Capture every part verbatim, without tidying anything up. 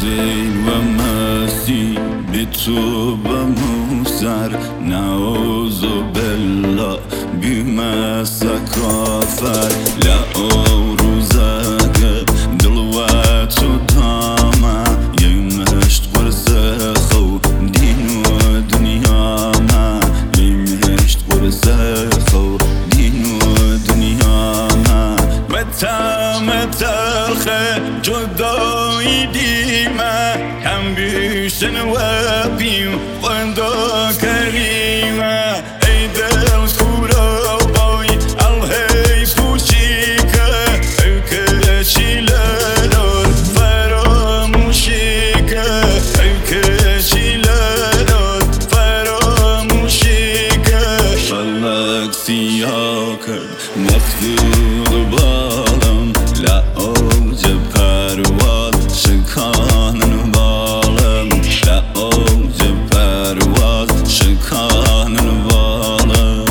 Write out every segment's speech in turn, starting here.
زين ومسي بتوب موسر نعوذ بالله بما سكافر لا أوروزاك دلوات داما يمشت ورزخو دين ودنيا ما يمشت ورزخو دين ودنيا ما متى متى الخير جداي ديما هم بيشن وبي وندو كريمة اي دل سورة باي الهي فوشيكا اوكاشي لالور فراموشيكا اوكاشي لالور فراموشيكا شلق سياكا مخدود بالم لا اوجه پرواز شکانن بالم لا اوجه پرواز شکانن بالم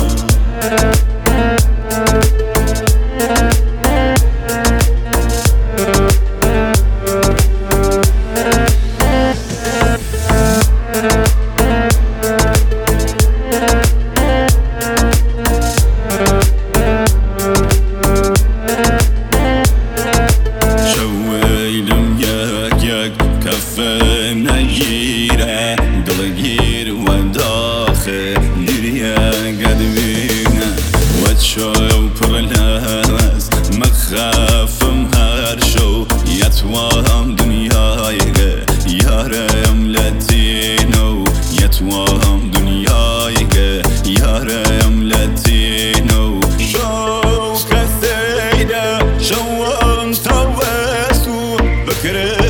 كفه نگیره دلگیر و داخل دیریه قدبینه و چای پرلرز مخافم هر شو یتوام دنیای یارم لاتینو یتوام دنیای یارم لاتینو شو کسیده شو انت واسو بکره